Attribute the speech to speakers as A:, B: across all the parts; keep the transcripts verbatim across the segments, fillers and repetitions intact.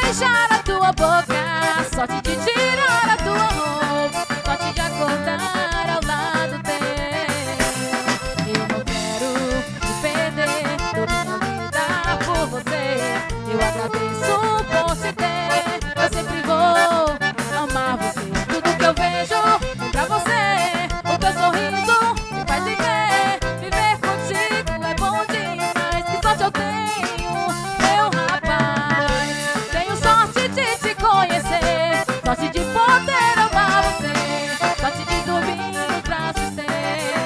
A: beijar a tua boca, sorte de tirar a tua roupa, sorte de acordar ao lado teu. Eu não quero te perder, dou minha vida por você. Eu agradeço por te ter, eu sempre vou amar você. Tudo que eu vejo é pra você, o teu sorriso me faz viver. Viver contigo é bom demais, que sorte eu tenho, meu rapaz. Tenho sorte de te conhecer, sorte de poder amar você, sorte de dormir nos braços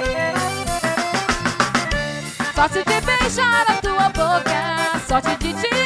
A: teus, sorte de beijar a tua boca, sorte de te